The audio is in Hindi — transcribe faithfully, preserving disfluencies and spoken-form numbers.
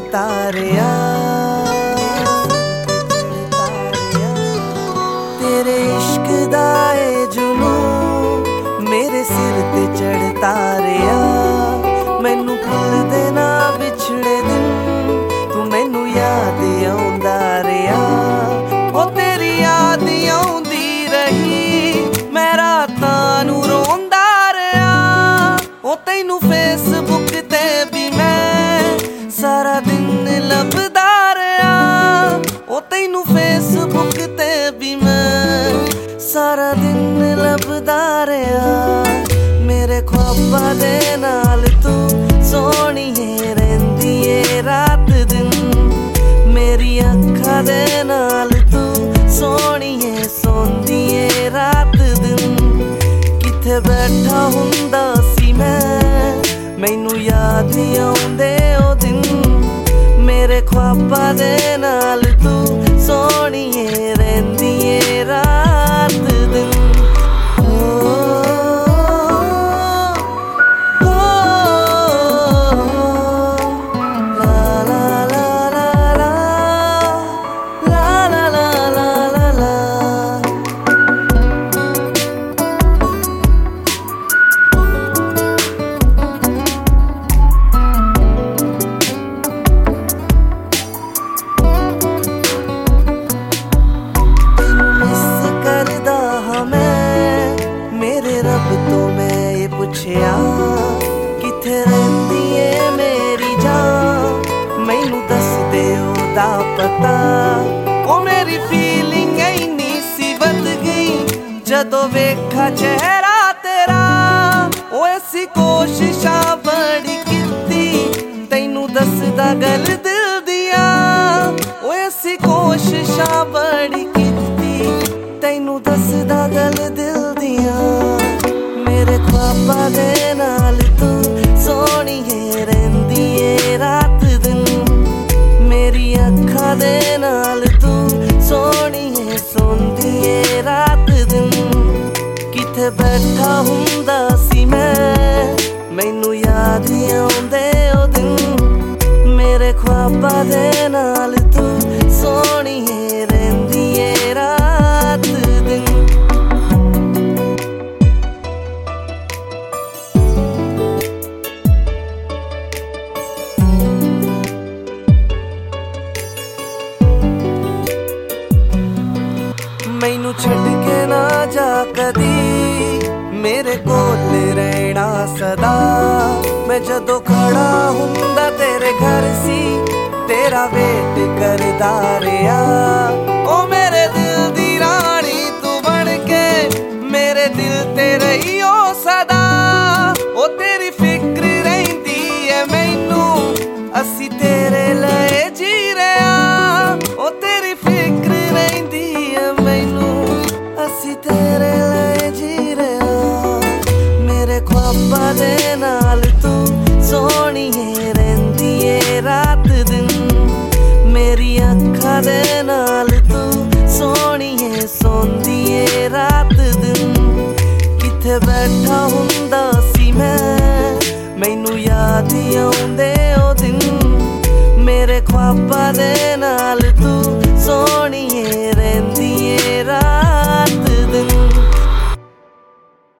तारिया तेरे इश्क दा ए जुनू मेरे सिर ते चढ़ता रिया। मैनू भुलदे ना बिछड़े दिन तू मैनू याद आउंदा रिया। ओ तेरी याद आउंदी रही मैं रातां नू रोंदा रिया। ओ तैनू फेसबुक ते भी मैं सारा दिन लभदा रिया। ओ तैनू फेसबुक ते भी मैं सारा दिन लभदा रिया। मेरे ख्वाबां दे नाल तू सोहणीए रहिंदी ए रात दिन। मेरी अखां दे नाल तू सोहणीए सोंदी ए रात दिन। किथे बैठा हुंदा सी मैं मैनू याद आउंदे ओ दिन। मेरे ख्वाबां दे नाल तू सोहणीए रहिंदी ए रात दिन। किथे रहिंदी ए मेरी जान मैनू दस दे ओदा पता। ओ मेरी फीलिंग इन्नी सी बद गई जदों वेखा चेहरा तेरा। ओ ऐसी कोशिशां बड़ी कीती तैनू दसदा गल दिल दिया। ओ ऐसी कोशिशां बड़ी कीती तैनू दसदा गल दिल दिया। मेरे ख्वाबां दे नाल तू सोहणीए रहिंदी ए रात दिन। मेरी अखां दे नाल तू सोहणीए सोंदी ए रात दिन। किथे बैठा हुंदा सी मैं मैनू याद आउंदे ओ दिन। मेरे ख्वाबां दे नाल तू सोहणीए रहिंदी ए रात दिन। मैनू छड्ड के ना जा कदी मेरे कोल रहना सदा। मैं जदों खड़ा हुंदा तेरे घर सी तेरा वेट करदा रिया। ओ मेरे दिल दी रानी तू बन के मेरे दिल ते रही ओ सदा। ओ तेरी फिक्र रहिंदी ऐ मैनू असी तेरे लए जी रिया। ओ तेरी फिक्र रहिंदी ऐ मैनू असी तेरे लए जी रिया। मेरे ख्वाबां दे नाल तू सोहणीए रहिंदी ए रात दिन। मेरी अखां दे नाल तू सोहणीए सोंदी ए रात दिन। किथे बैठा हुंदा सी मैं मैनू याद आउंदे ओ दिन। मेरे ख्वाबां दे नाल